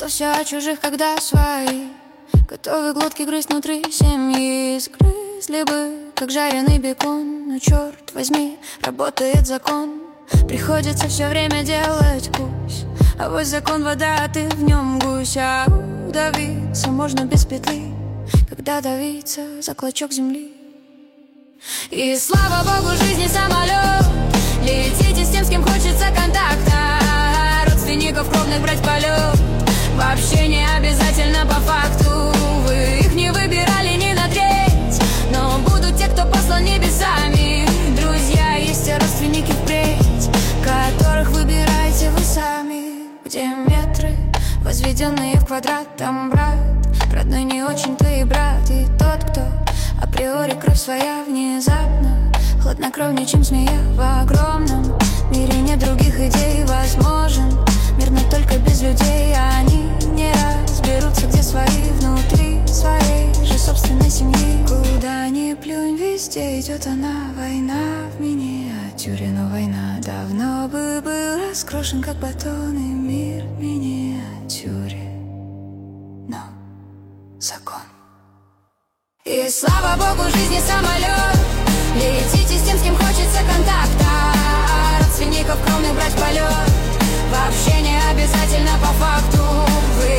все о чужих, когда свои готовы глотки грызть внутри семьи. Сгрызли бы, как жареный бекон. Но черт возьми, работает закон. Приходится все время делать кусь. А вот закон вода, а ты в нем гусь. А удавиться можно без петли, когда давиться за клочок земли. И слава богу, жизни самолет. Летите с тем, с кем хочется контакта. Родственников кровных брать полет. Вообще не обязательно по факту. Вы их не выбирали ни на треть, но будут те, кто послан небесами. Друзья, есть и родственники впредь, которых выбираете вы сами. Где метры, возведенные в квадрат, там брат. Родной не очень-то и брат. И тот, кто априори кровь своя внезапно хладнокровнее, чем змея в огромном мире. Нет других идей, возможен мир, но только без людей. Они не разберутся, где свои, внутри своей же собственной семьи. Куда ни плюнь, везде идет она. Война в миниатюре, но война давно бы был раскрошен, как батон. И мир в миниатюре, но закон. И слава богу, жизни самолет. Летите с тем, с кем хочется контакта. Родственников кровных брать полет. Вообще не обязательно по факту. Вы